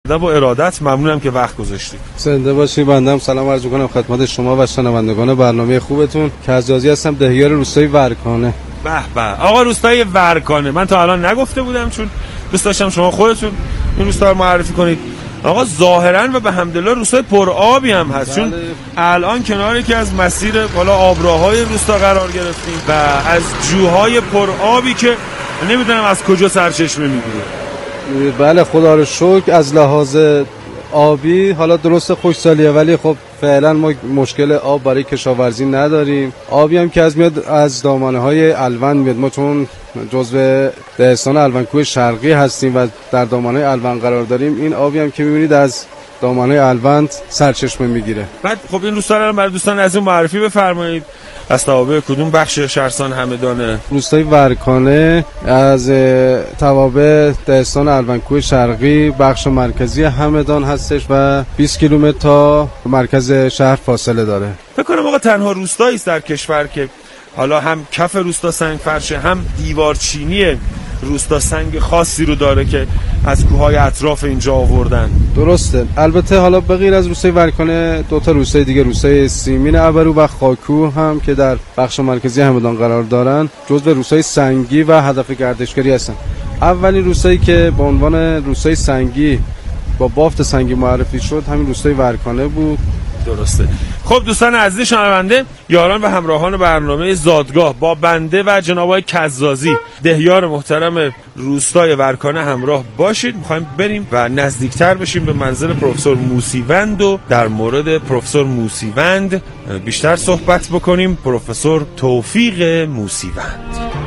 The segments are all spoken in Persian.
با ارادت ممنونم که وقت گذاشتید. زنده باشی. بنده سلام عرض می‌کنم خدمت شما و شنوندگان برنامه خوبتون. کزازی هستم، دهیار روستای ورکانه. به به آقا، روستای ورکانه من تا الان نگفته بودم چون دوست داشتم شما خودتون این روستا رو معرفی کنید. آقا ظاهرا و به حمدالله روستای پرآبی هم هست، چون الان کنار یکی از مسیر بالا آبراهای روستا قرار گرفتیم و از جوهای پرآبی که نمیدونم از کجا سرچشمه میگیره. بله خدا رو شکر از لحاظ آبی حالا درست خوشسالیه، ولی خب فعلا ما مشکل آب برای کشاورزی نداریم. آبی هم که از میاد از دامنه‌های الوند میاد، ما چون جزو دهستان الوندکوه شرقی هستیم و در دامنه الوند قرار داریم، این آبی هم که میبینید از دامنه الوند سرچشمه میگیره. بعد خب این روستا رو برای دوستان از این معرفی بفرمایید. از توابع کدوم بخش شهرستان همدانه؟ روستای ورکانه از توابع دهستان الوندکوه شرقی بخش مرکزی همدان هستش و 20 کیلومتر تا مرکز شهر فاصله داره. فکر کنم آقا تنها روستایی است در کشور که حالا هم کف روستا سنگ فرشه، هم دیوارچینی روستا سنگ خاصی رو داره که از کوههای اطراف اینجا آوردن. درسته. البته حالا بغیر از روستای ورکانه دو تا روستای دیگه، روستای سیمین ابرو و خاکو هم که در بخش مرکزی همدان قرار دارن، جزو روستای سنگی و هدف گردشگری هستن. اولین روستایی که به عنوان روستای سنگی با بافت سنگی معرفی شد همین روستای ورکانه بود. درسته. خب دوستان عزیز شنونده، یاران و همراهان برنامه زادگاه، با بنده و جناب آقای کزازی دهیار محترم روستای ورکانه همراه باشید. می‌خوایم بریم و نزدیکتر بشیم به منزل پروفسور موسیوند و در مورد پروفسور موسیوند بیشتر صحبت بکنیم. پروفسور توفیق موسیوند.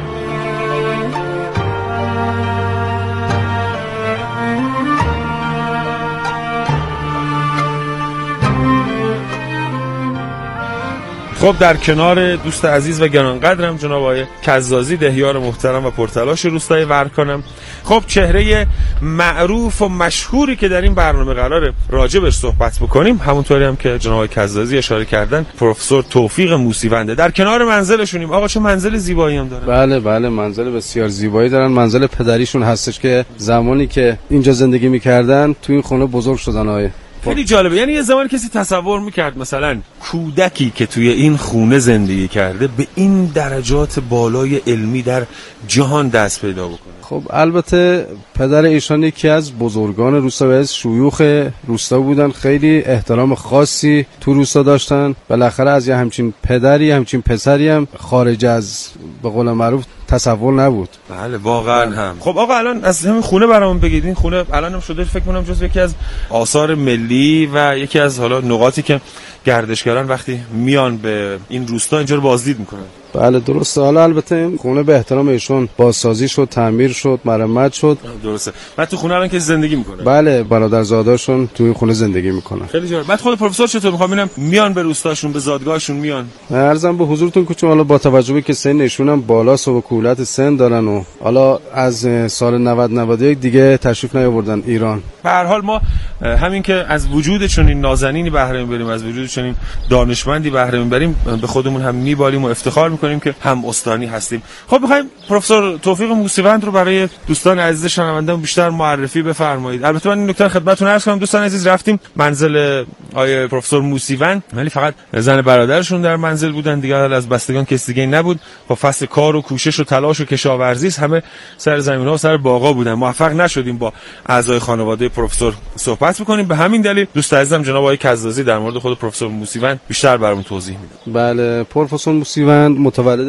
خب در کنار دوست عزیز و گرانقدرم جناب آقای کزازی دهیار محترم و پرتلاش روستای ورکانم. خب چهره معروف و مشهوری که در این برنامه قراره راجبش صحبت بکنیم، همونطوری هم که جناب آقای کزازی اشاره کردن، پروفسور توفیق موسیونده. در کنار منزلشونیم. آقا چه منزل زیبایی هم دارن. بله منزل بسیار زیبایی دارن. منزل پدریشون هستش که زمانی که اینجا زندگی می‌کردن توی این خونه بزرگ شدن. آقای خیلی جالبه. یعنی یه زمان کسی تصور میکرد مثلا کودکی که توی این خونه زندگی کرده به این درجات بالای علمی در جهان دست پیدا بکنه؟ خب البته پدر ایشان یکی از بزرگان روستا و از شیوخ روستا بودن، خیلی احترام خاصی تو روستا داشتن. بالاخره از یه همچین پدری همچین پسری هم خارج از به قول معروف تصور نبود. بله واقعا هم. خب آقا الان از همین خونه برامون بگید. این خونه الان هم شده فکر کنم جزو یکی از آثار ملی و یکی از حالا نقاطی که گردشگران وقتی میان به این روستا اینجا رو بازدید میکنن. بله درسته. حالا البته این خونه به احترام ایشون بازسازی شد، تعمیر شد، مرمت شد. درسته. بعد تو خونه الان که زندگی میکنه؟ بله برادرزاداشون توی خونه زندگی میکنن. خیلی جالب. بعد خود پروفسور چطور میخوام ببینم میان به روستاشون، به زادگاهشون میان؟ عرضم به حضورتون که چون حالا با توجه به که سن ایشون هم بالاست و کولت سن دارن و حالا از سال 90 91 دیگه تشریف نیاوردن ایران. به هر حال ما همین که از وجود چنین نازنینی بهره میبریم، از وجود چنین دانشمندی بهره میبریم، به خودمون هم میبالیم و افتخار میکنیم که هم استانی هستیم. خب میخوایم پروفسور توفیق موسیوند رو برای دوستان عزیز شنونده‌مون بیشتر معرفی بفرمایید. البته من این نکته خدمتتون عرض کنم دوستان عزیز، رفتیم منزل آقای پروفسور موسیوند ولی فقط زن برادرشون در منزل بودن دیگه، از بستگان کسی دیگه نبود. با فصل کار و کوشش و تلاش و کشاورزی همه سر زمین‌ها و سر باغا بودن. موفق نشدیم با اعضای خانواده پروفسور صحبت بکنیم. به همین دلیل دوست عزیزم جناب آقای کزازی در مورد خود پروفسور موسیوند بیشتر برامون توضیح میده. بله پروفسور موسیوند متولد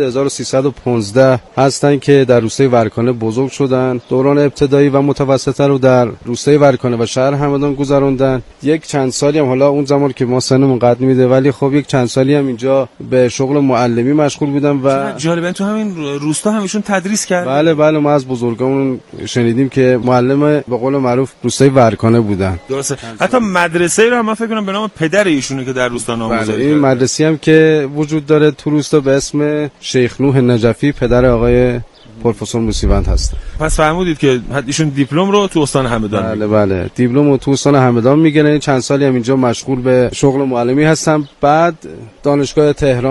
1315 هستن که در روستای ورکانه بزرگ شدن. دوران ابتدایی و متوسطه رو در روستای ورکانه و شهر همدان گذروندن. یک چند سالی هم حالا اون زمان که ما سنمون قد میده ولی خب یک چند سالی هم اینجا به شغل معلمی مشغول بودن و جالبه تو همین روستا همیشون تدریس کرد. بله ما از بزرگامون شنیدیم که معلم به قول معروف روستای ورکانه بودن. درسته. حتی مدرسه رو هم من فکر کنم به نام پدر ایشونه که در روستا نامگذاری کرد. این مدرسه هم که وجود داره تو روستا به اسم شیخ نوح نجفی پدر آقای پروفسور موسیوند هست. پس فرمودید که ایشون دیپلم رو تو استان همدان بله دیپلم رو تو استان همدان میگیرن. چند سالی هم اینجا مشغول به شغل معلمی هستن. بعد دانشگاه تهران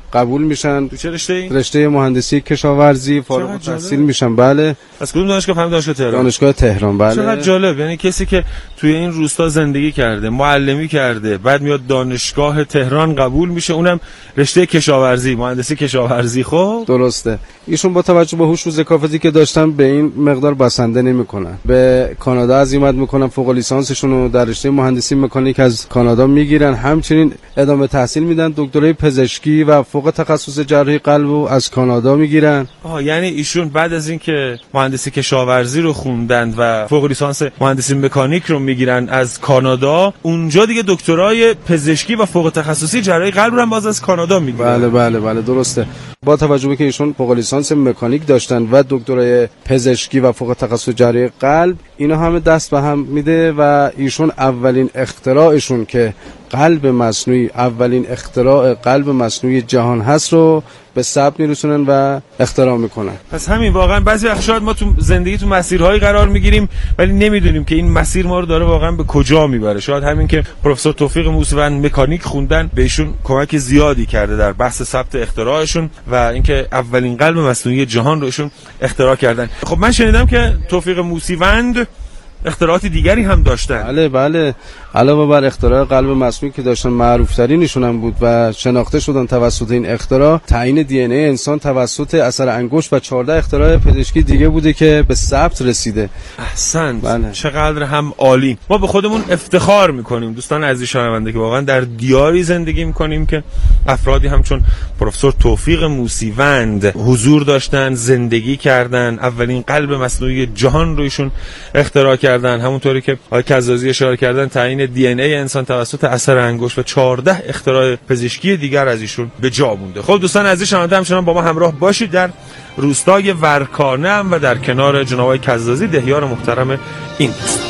قبول میشن. چه رشته‌ای؟ رشته مهندسی کشاورزی فارغ التحصیل میشن. بله. از کدوم دانشگاه؟ فهم دانشگاه تهران. دانشگاه تهران. بله. چقدر جالب. یعنی کسی که توی این روستا زندگی کرده، معلمی کرده، بعد میاد دانشگاه تهران قبول میشه، اونم رشته کشاورزی، مهندسی کشاورزی. خب درسته. ایشون با توجه به هوش و ذکافتی که داشتن به این مقدار بسنده نمیکنن. به کانادا عزیمت میکنن، فوق لیسانسشون رو در رشته مهندسی مکانیک از کانادا میگیرن، همچنین ادامه تحصیل میدن، دکترای پزشکی و فوق تخصص جراحی قلب رو از کانادا میگیرن. یعنی ایشون بعد از اینکه مهندسی کشاورزی رو خوندن و فوق لیسانس مهندسی مکانیک رو میگیرن از کانادا، اونجا دیگه دکترای پزشکی و فوق تخصصی جراحی قلب رو هم باز از کانادا میگیرن. بله درسته. با توجه به که ایشون فوق لیسانس مکانیک داشتن و دکترای پزشکی و فوق تخصص جراحی قلب، اینا همه دست به هم میده و ایشون اولین اختراعشون که قلب مصنوعی، اولین اختراع قلب مصنوعی جهان هست رو به ثبت میرسونن و اختراع میکنن. پس همین واقعا بعضی وقت شاید ما تو زندگی تو مسیرهایی قرار میگیریم ولی نمیدونیم که این مسیر ما رو داره واقعا به کجا میبره. شاید همین که پروفسور توفیق موسیوند مکانیک خوندن بهشون کمک زیادی کرده در بحث ثبت اختراعشون و اینکه اولین قلب مصنوعی جهان رو ایشون اختراع کردن. خب من شنیدم که توفیق موسیوند اختراعات دیگری هم داشتن. بله. علاوه بر اختراع قلب مصنوعی که داشتن، معروف ترینشون هم بود و شناخته شدن توسط این اختراع تعیین دی ان ای انسان توسط اثر انگشت و 14 اختراع پزشکی دیگه بوده که به ثبت رسیده. احسنت. بله. چقدر هم عالی. ما به خودمون افتخار میکنیم دوستان عزیز شنونده که واقعا در دیاری زندگی میکنیم که افرادی همچون پروفسور توفیق موسیوند حضور داشتن، زندگی کردن، اولین قلب مصنوعی جهان رو ایشون اختراع کردن. همونطوری که آقای کزازی اشاره کردن تعیین دی ان ای انسان توسط اثر انگشت و 14 اختراع پزشکی دیگر از ایشون به جا مونده. خب دوستان عزیز شنونده همچنان با ما همراه باشید در روستای ورکانه و در کنار جناب آقای کزازی دهیار محترم این روستا.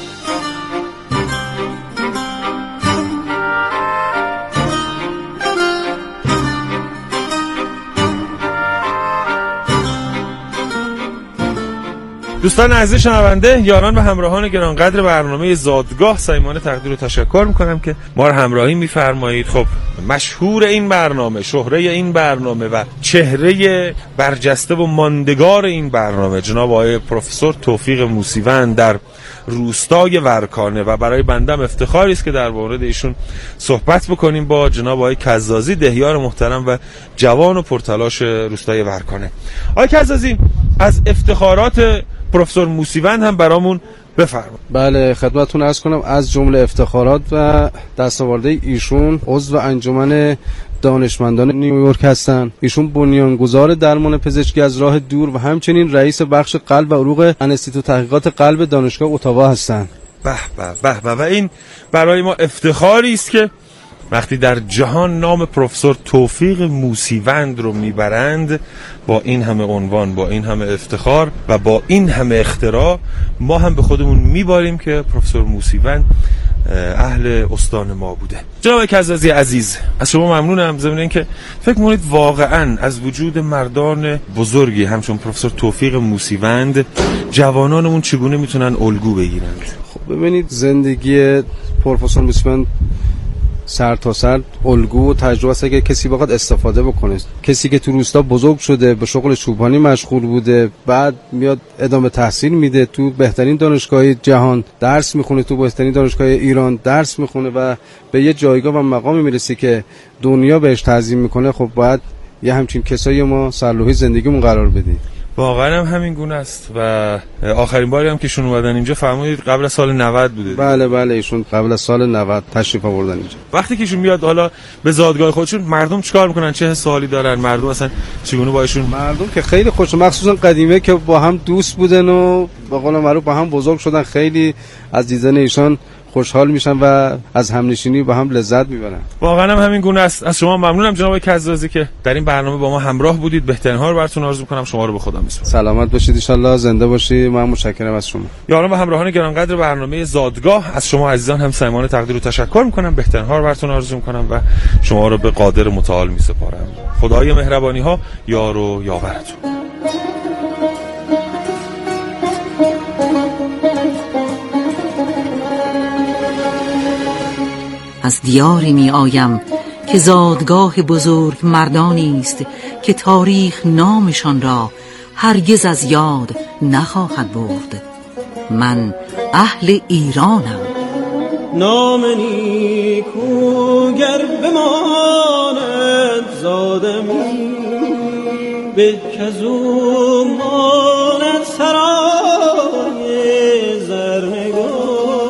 دوستان عزیز شنونده، یاران و همراهان گرانقدر برنامه زادگاه، صمیمانه تقدیر و تشکر میکنم که ما رو همراهی میفرمایید. خب مشهور این برنامه، شهره این برنامه و چهره برجسته و ماندگار این برنامه جناب آقای پروفسور توفیق موسیوند در روستای ورکانه و برای بندم افتخاری است که در مورد ایشون صحبت بکنیم با جناب آقای کزازی دهیار محترم و جوان و پرتلاش روستای ورکانه. آقای کزازی، از افتخارات پروفسور موسیوند هم برامون بفرمایید. بله خدمتتون عرض کنم از جمله افتخارات و دستاوردهای ایشون عضو انجمن دانشمندان نیویورک هستن. ایشون بنیانگذار درمان پزشکی از راه دور و همچنین رئیس بخش قلب و عروق انستیتو تحقیقات قلب دانشگاه اتاوا هستن. به و این برای ما افتخاری است که وقتی در جهان نام پروفسور توفیق موسیوند رو میبرند، با این همه عنوان، با این همه افتخار و با این همه اختراع، ما هم به خودمون میباریم که پروفسور موسیوند اهل استان ما بوده. جناب کزازی عزیز، از شما ممنونم. ضمن اینکه فکر می‌کنید واقعاً از وجود مردان بزرگی همچون پروفسور توفیق موسیوند جوانانمون چگونه میتونن الگو بگیرند؟ خب ببینید، زندگی پروفسور موسیوند سر تا سر الگو و تجربه است که کسی بخواد استفاده بکنه. کسی که تو روستا بزرگ شده، به شغل چوپانی مشغول بوده، بعد میاد ادامه تحصیل میده، تو بهترین دانشگاه جهان درس میخونه، تو بهترین دانشگاه ایران درس میخونه و به یه جایگاه و مقامی میرسه که دنیا بهش تعظیم میکنه. خب باید یه همچین کسایی ما سرلوحی زندگیمون قرار بدیم. واقعا هم همین گونه است و آخرین باری هم که شون اومدن اینجا فرمودید قبل از سال 90 بوده. بله ایشون قبل از سال 90 تشریف آوردن اینجا. وقتی که ایشون میاد حالا به زادگاه خودشون، مردم چیکار میکنن؟ چه حالی دارن مردم؟ اصلا چگونه با ایشون؟ مردم که خیلی خوش، مخصوصا قدیمه که با هم دوست بودن و به قول معروف با هم بزرگ شدن، خیلی از دیدن ایشان خوشحال میشن و از همنشینی با هم لذت میبرن. واقعا هم همین گونه است. از شما ممنونم جناب کزازی که در این برنامه با ما همراه بودید. بهترین ها رو براتون آرزو می‌کنم. شما رو به خدا میسپارم. سلامت باشید ان شاء الله، زنده باشید. من متشکرم از شما. یاران و همراهان گرانقدر برنامه زادگاه، از شما عزیزان هم صمیمانه تقدیر و تشکر می‌کنم. بهترین ها رو براتون آرزو می‌کنم و شما رو به قادر متعال میسپارم. خدای مهربانی ها یار و یاورتون. از دیاری می آیم که زادگاه بزرگ مردانی است که تاریخ نامشان را هرگز از یاد نخواهد برد. من اهل ایرانم. نام نیکو گر بماند زادمی، به کزو ماند سرای زرنگار.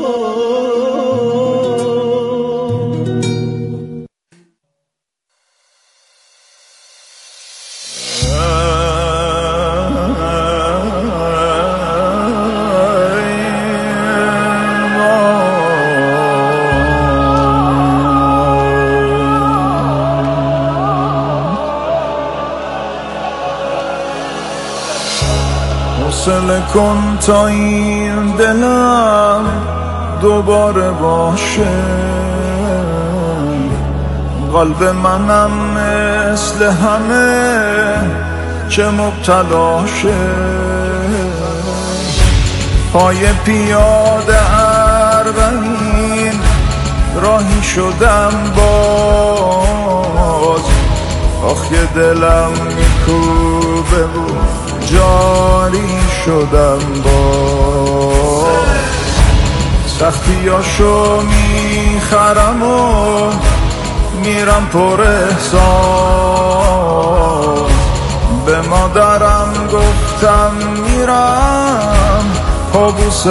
حوصله کن تا این دلم دوباره باشه، قلب منم مثل همه چه مبتلاشه. پای پیاده اربعین راهی شدم باز، آخ یه دلم میکوبه بود جاری شدم باز. سختیاشو میخرم و میرم پر احسان، به مادرم گفتم میرم پابوس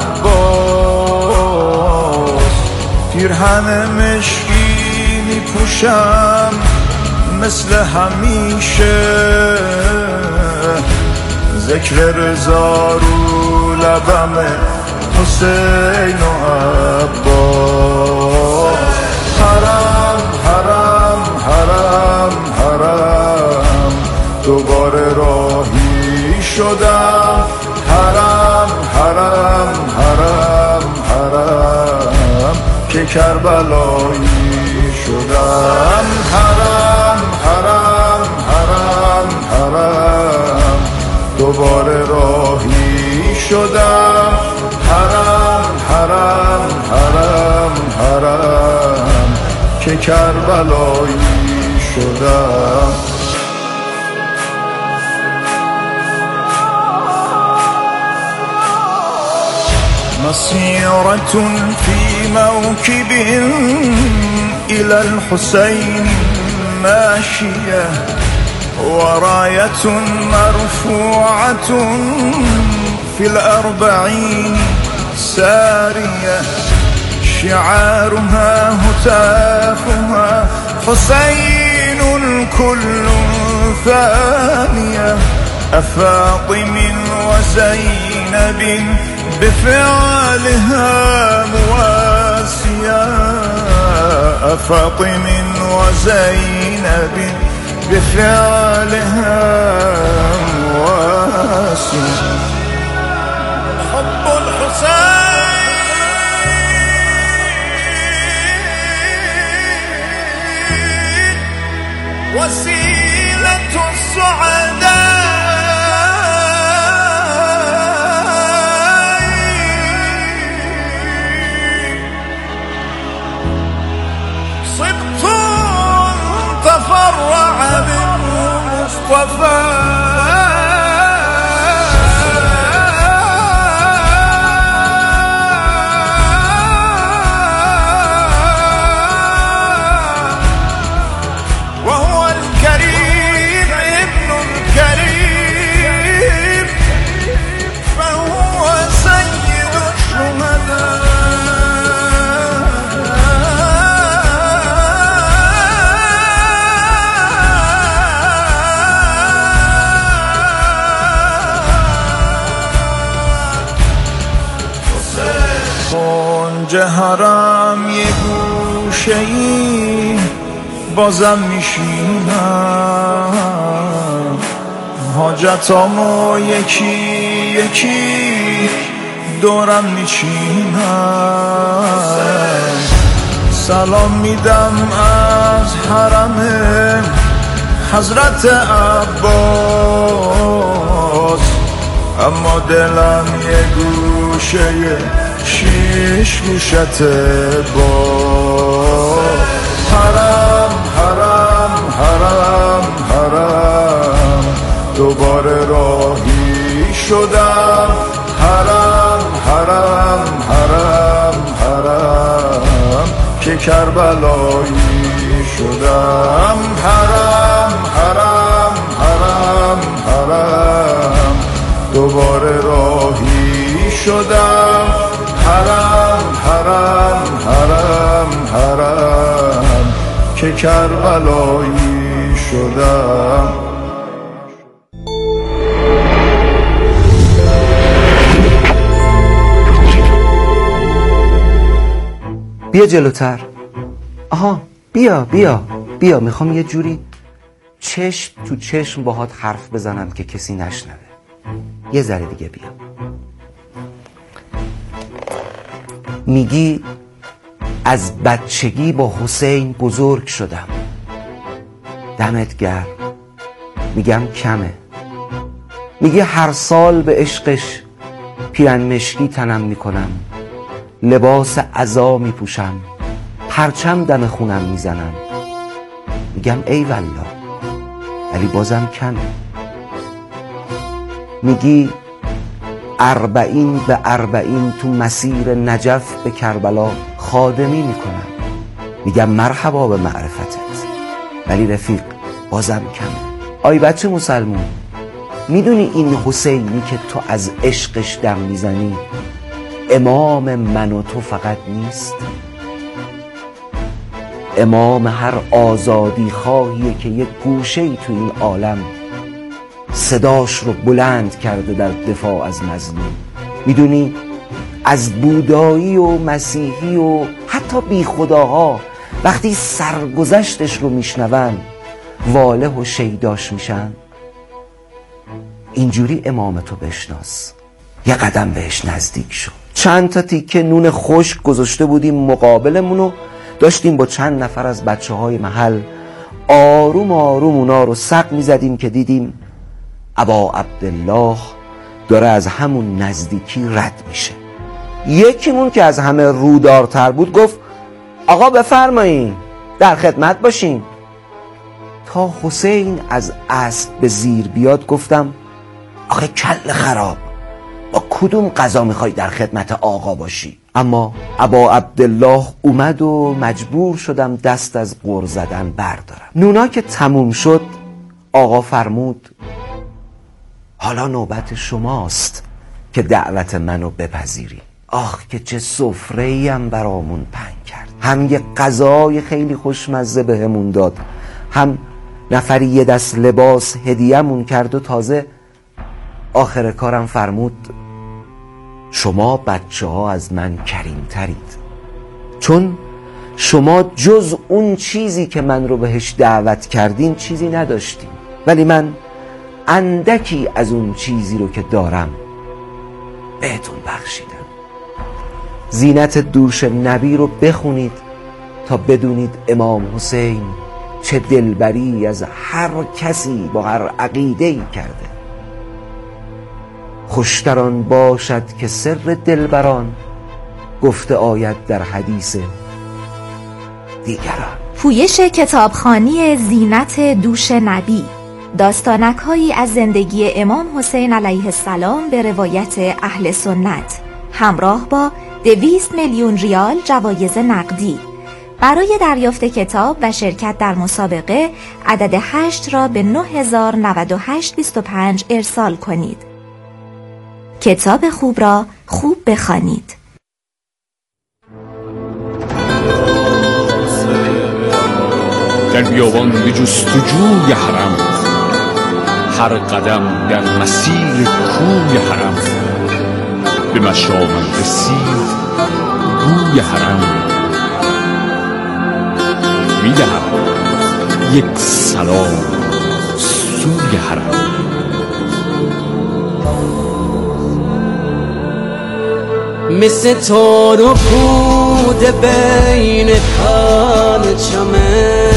عباس. پیرهن مشکی میپوشم مثل همیشه، ذکر رضا رو لبمه حسین و عباس. حرم حرم حرم حرم دوباره راهی شدم، حرم حرم حرم حرم که کربلایی شدم. حرم حرم حرم حرم دوباره راهی شدم، حرم حرم حرم حرم که کربلایی شدم. مسيرة في موكب إلى الحسين ماشية، وراية مرفوعة في الأربعين سارية، شعارها هتافها حسين كل ثانية، أفاطم وزينب بفعلها مواسية، أفاطم وزينب بفعلها مواسية. حب الحسين وسيلة السعداء، تفرع بالمصطفى وهو الكريم ابن الكريم، فهو سيد الشهداء. جهرم یه گوشه‌ای بازم میشینم، حاجتامو یکی یکی دورم میچینم، سلام میدم از حرم حضرت عباس، اما دلم یه گوشه شیش گوشت با. حرم دوباره راهی شدم. حرم حرم حرم حرم که کربلایی شدم. حرم حرم حرم حرم دوباره راهی شدم. حرم حرم حرم حرم که کربلایی شدم. بیا جلوتر. آها بیا میخوام یه جوری چشم تو چشم باهات حرف بزنم که کسی نشنوه. یه ذره دیگه بیا. میگی از بچگی با حسین بزرگ شدم. دمت گرم. میگم کمه. میگی هر سال به عشقش پیرن مشکی تنم میکنم، لباس عزا میپوشم، پرچم دم خونم میزنم. میگم ای والله، ولی بازم کمه. میگی 40 به 40 تو مسیر نجف به کربلا خادمی میکنم. میگم مرحبا به معرفتت، ولی رفیق بازم کمه. آی بچه مسلمون، میدونی این حسینی که تو از عشقش دم میزنی امام من و تو فقط نیست؟ امام هر آزادی خواهیه که یک گوشه‌ای تو این عالم صداش رو بلند کرده در دفاع از مظلوم. میدونی از بودایی و مسیحی و حتی بی خداها وقتی سرگذشتش رو میشنون واله و شیداش میشن؟ اینجوری امام تو بشناس، یه قدم بهش نزدیک شو. چند تا تیکه نون خشک گذاشته بودیم مقابلمونو، داشتیم با چند نفر از بچه‌های محل آروم آروم اونا رو سق میزدیم که دیدیم ابا عبدالله داره از همون نزدیکی رد میشه. یکیمون که از همه رودارتر بود گفت آقا بفرمایین، در خدمت باشین. تا حسین از اسب به زیر بیاد گفتم آخه کل خراب، با کدوم قضا میخوای در خدمت آقا باشی؟ اما ابا عبدالله اومد و مجبور شدم دست از غر زدن بردارم. نونا که تموم شد آقا فرمود حالا نوبت شماست که دعوت منو بپذیری. آخ که چه سفره‌ای هم برامون پهن کرد. هم یه غذای خیلی خوشمزه بهمون داد، هم نفری یه دست لباس هدیه‌مون کرد و تازه آخر کارم فرمود شما بچه ها از من کریم ترید، چون شما جز اون چیزی که من رو بهش دعوت کردین چیزی نداشتین، ولی من اندکی از اون چیزی رو که دارم بهتون بخشیدم. زینت دوش نبی رو بخونید تا بدونید امام حسین چه دلبری از هر کسی با هر عقیده‌ای کرده. خوشتران باشد که سر دلبران گفته آید در حدیث دیگران. پویش کتابخوانی زینت دوش نبی، داستانک‌هایی از زندگی امام حسین علیه السلام به روایت اهل سنت، همراه با 200 میلیون ریال جوایز نقدی. برای دریافت کتاب و شرکت در مسابقه عدد 8 را به 909825 ارسال کنید. کتاب خوب را خوب بخوانید. در بیابان به جستجوی حرم، هر قدم در مسیر کوی حرم، به مشامم رسید بوی حرم. میدهم یک سلام سوی حرم. مثل تار و پود بین پرچمه،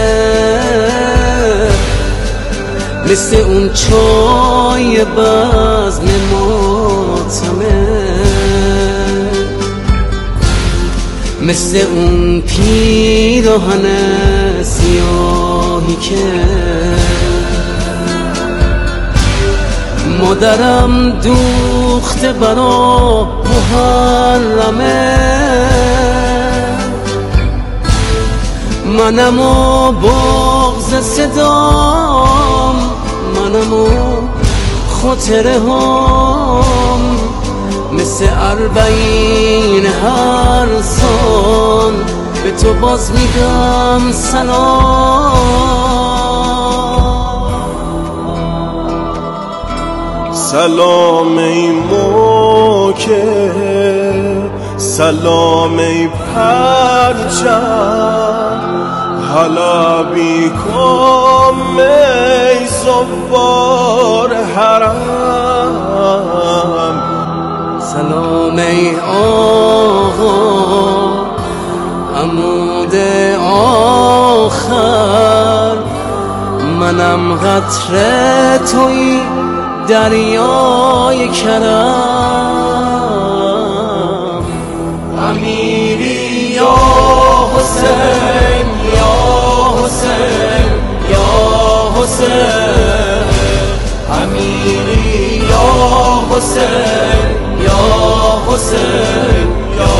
مثل اون چای بزم ماتمه، مثل اون پیراهن سیاهی که مادرم دوخته برا محرمه، منم و بغض صدام، منم و خاطره هم، مثل 40 هر سال به تو باز میگم سلام. سلام ای موکه، سلام ای پرچم، حلبی کم ای زوار حرم. سلام ای آقا عمود آخر، منم قطره توی دریای کرم. امیری یا حسین، یا حسین، یا حسین، امیری یا حسین، یا حسین، یا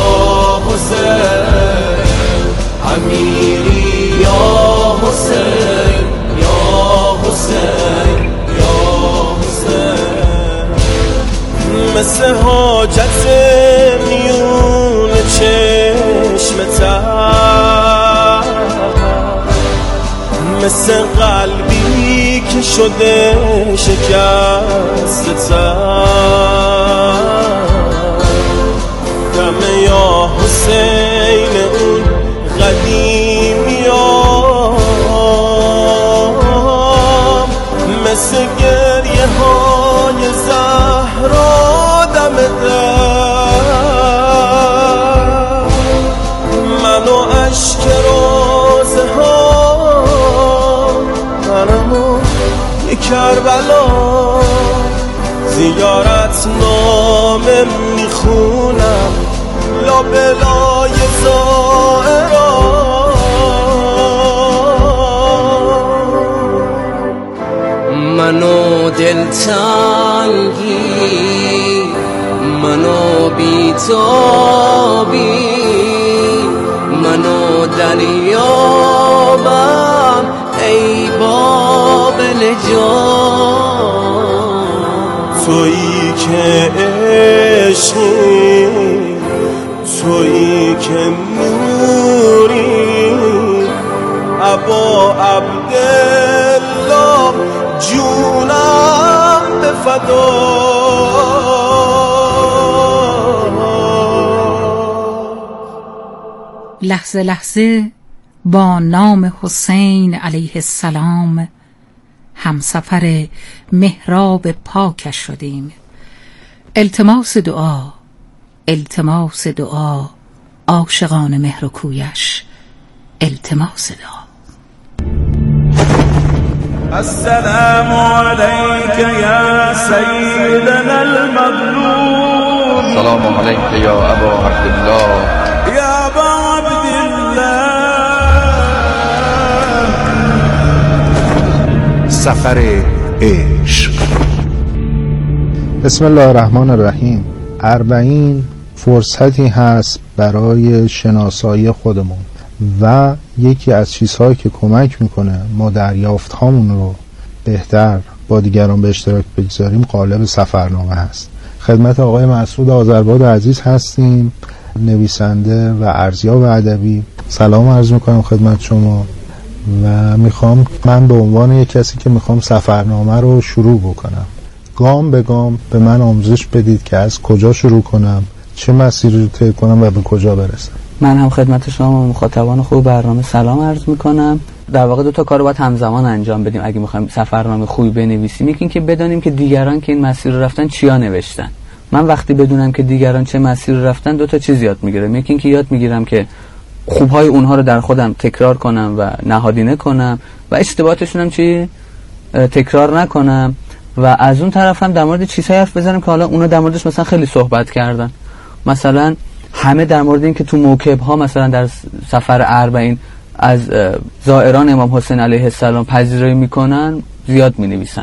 حسین، امیری یا حسین، یا حسین، یا حسین. مثل حاجت میون چشمتم، مثل قلبی که شده شکستتم، دم یا حسین اون قدیمیام، مثل گریه های زهرا دم در، منو اشک روزه ها، منمو یه کربلا، زیارت نامه میخونم لابلای زائران. منو دلتنگی، منو بیتابی، منو دریابم ای باب نجات. تویی که عشقی، تویی که نوری، ابا عبدالله جونم به فدا. لحظه لحظه با نام حسین علیه السلام همسفر محراب پاکش شدیم. التماس دعا، التماس دعا، عاشقان مهر و کویش، التماس دعا. السلام علیک یا سیدنا المظلوم. سلام علیک یا ابا عبدالله. یا ابا عبدالله. سفر عشق. بسم الله الرحمن الرحیم. 40 فرصتی هست برای شناسایی خودمون و یکی از چیزهایی که کمک میکنه ما دریافت هامون رو بهتر با دیگران به اشتراک بگذاریم قالب سفرنامه هست. خدمت آقای مسعود آذرباد عزیز هستیم، نویسنده و ارزیاب ادبی. سلام عرض میکنم خدمت شما و میخوام من به عنوان یک کسی که میخوام سفرنامه رو شروع بکنم، گام به گام به من آموزش بدید که از کجا شروع کنم، چه مسیری رو طی کنم و به کجا برسم. من هم خدمت شما مخاطبان خوب برنامه سلام عرض میکنم. در واقع 2 تا کار رو باید همزمان انجام بدیم اگه میخوایم سفرنامه خوبی بنویسیم. یکی این که بدونیم که دیگران که این مسیر رو رفتن چیا نوشتن. من وقتی بدونم که دیگران چه مسیر رو رفتن 2 تا چیز یاد میگیرم. یکی این که یاد میگیرم که خوبهای اونها رو در خودم تکرار کنم و نهادینه کنم و اشتباهاتشون هم تکرار نکنم و از اون طرف هم در مورد چیزهایی حرف بزنم که حالا اونا در موردش مثلا خیلی صحبت کردن. مثلا همه در مورد این که تو موکب‌ها مثلا در سفر 40 از زائران امام حسین علیه السلام پذیرایی میکنن زیاد مینویسن.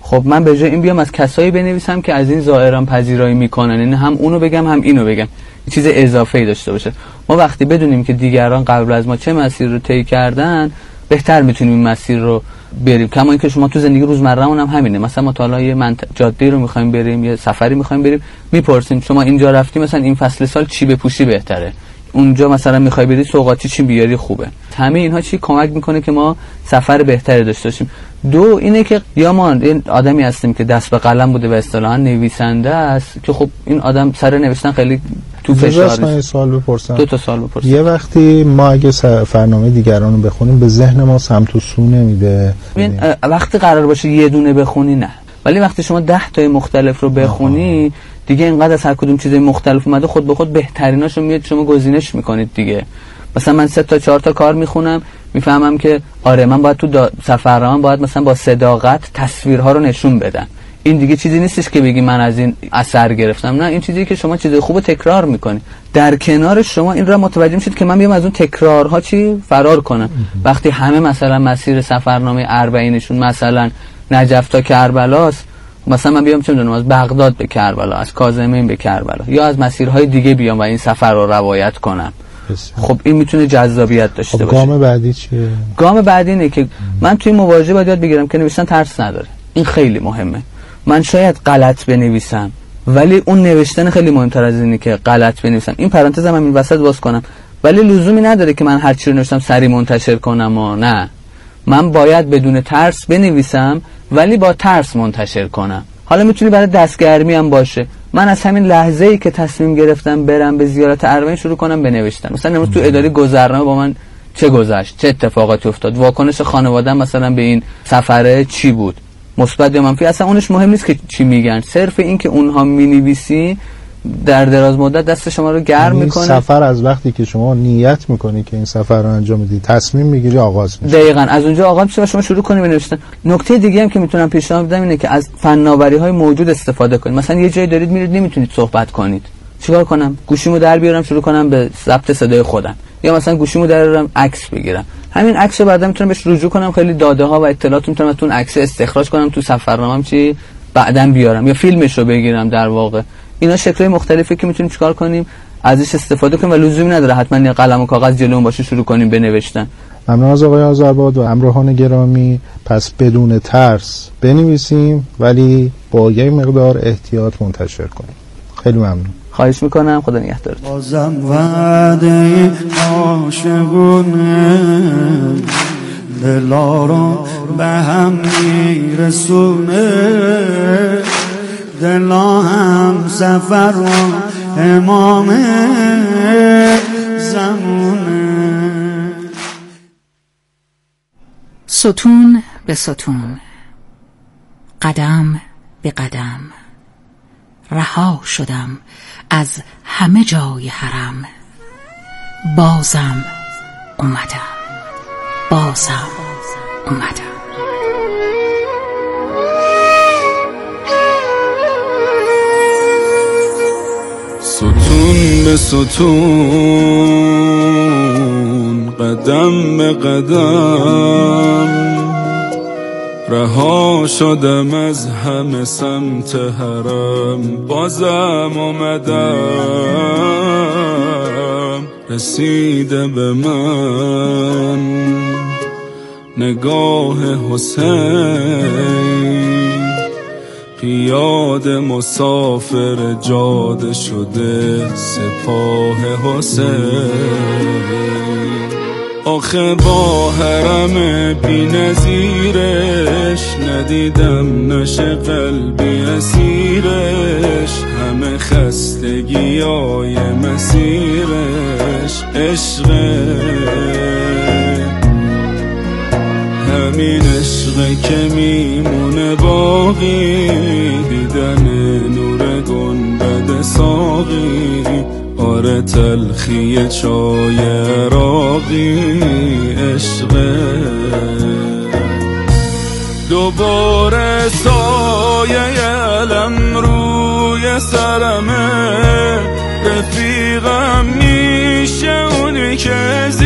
خب من به جای این بیام از کسایی بنویسم که از این ظاهران پذیرایی میکنن، یعنی هم اونو بگم هم اینو بگم، یه چیز اضافه‌ای داشته باشه. ما وقتی بدونیم که دیگران قبل از ما چه مسیر رو طی کردن، بهتر میتونیم این مسیر رو بریم. کما اینکه شما تو زندگی روزمرهمون هم همینه، مثلا ما تا حالا یه جاده رو می‌خوایم بریم، یه سفری می‌خوایم بریم، میپرسیم شما اینجا رفتی مثلا این فصل سال چی بپوشی بهتره، اونجا مثلا می‌خوای بری سوغاتی چی بیاری خوبه. همه اینها چی کمک میکنه که ما سفر بهتری داشته باشیم. دو اینه که یا ما این آدمی هستیم که دست به قلم بوده و اصطلاحاً نویسنده است که خب این آدم سر نوشتن خیلی تو فشار. من سوال بپرسم. 2 تا سوال بپرسم. یه وقتی ما اگه سفرنامه دیگران رو بخونیم به ذهن ما سمت و سو نمیده. وقتی قرار باشه یه دونه بخونی نه، ولی وقتی شما 10 تا مختلف رو بخونی دیگه اینقدر از هر کدوم چیز مختلف اومده خود به خود بهتریناشو میاد شما گزینش میکنید دیگه. مثلا من 3 تا 4 تا کار میخونم میفهمم که آره من باید تو سفرنامه باید مثلا با صداقت تصویرها رو نشون بدم. این دیگه چیزی نیستش که بگی من از این اثر گرفتم، نه، این چیزی که شما چیز خوبو تکرار میکنی. در کنار شما این را متوجه میشید که من بیام از اون تکرارها فرار کنم. وقتی همه مثلا مسیر سفرنامه اربعینشون مثلا نجف تا کربلاست، مثلا من بیام چه میدونم از بغداد به کربلا، از کاظمین به کربلا، یا از مسیرهای دیگه بیام و این سفر رو روایت کنم. خب این میتونه جذابیت داشته باشه. گام بعدی چیه؟ گام بعدی اینه که من توی مواجهه باید یاد بگیرم که نوشتن ترس نداره. این خیلی مهمه. من شاید غلط بنویسم ولی اون نوشتن خیلی مهمتر از اینه که غلط بنویسم. این پرانتزم همین وسط باز کنم، ولی لزومی نداره که من هر چی رو نوشتم سری منتشر کنم و نه، من باید بدون ترس بنویسم ولی با ترس منتشر کنم. حالا میتونی برای دستگرمی هم باشه. من از همین لحظه‌ای که تصمیم گرفتم برم به زیارت اربعین شروع کنم بنوشتن. مثلا امروز تو اداره گذرنامه با من چه گذشت، چه اتفاقاتی افتاد، واکنش خانواده‌ام مثلا به این سفره چی بود، مثبت یا منفی، اصلا اونش مهم نیست که چی میگن. صرف این که اونها مینویسی در دراز مدت دست شما رو گرم میکنه. سفر از وقتی که شما نیت میکنی که این سفر رو انجام بدی، تصمیم میگیری، آغاز میشه. دقیقاً از اونجا آغاز میشه و شما شروع کنید بنوشتن. نکته دیگه هم که میتونم پیشنهاد بدم اینه که از فناوری‌های موجود استفاده کنید. مثلا یه جایی دارید میرید نمیتونید صحبت کنید، چیکار کنم؟ گوشیمو در بیارم شروع کنم به ضبط صدای خودم، یا مثلا گوشیمو در بیارم عکس بگیرم. همین عکس رو بعدا میتونم بهش رجوع کنم، خیلی داده ها و اطلاعات میتونم از اون عکس استخراج کنم تو سفرنامه‌ام چی بعداً بیارم، یا فیلمش رو بگیرم. در واقع اینا شکل‌های مختلفی که میتونیم چیکار کنیم ازش استفاده کنیم و لزومی نداره حتما یه قلم و کاغذ جلومون باشه شروع کنیم بنوشتن. ممنون از آقای آذرباد و همراهان گرامی. پس بدون ترس بنویسیم ولی با یه مقدار احتیاط منتشر کنیم. خیلی ممنون. خواهش میکنم. خدا نگهدارت. بازم وعده عاشقونه دلا رو به هم میرسونه، دلا هم سفر و امام زمونه. ستون به ستون، قدم به قدم، رها شدم از همه جای حرم، بازم اومدم، بازم اومدم. ستون به ستون، قدم به قدم، رها شدم از همه سمت حرم، بازم اومدم، رسیده به من نگاه حسین، پیاده مسافر جاده شده سپاه حسین. آخه با حرم بی نظیرش ندیدم نشه قلبی اسیرش، همه خستگی های مسیرش عشقه، همین عشقه که میمونه باقی، دیدن نور گنبد ساقی، آره تلخی چای عراقی عشقه. دوباره سایه علم روی سرمه، رفیقم میشه اونی که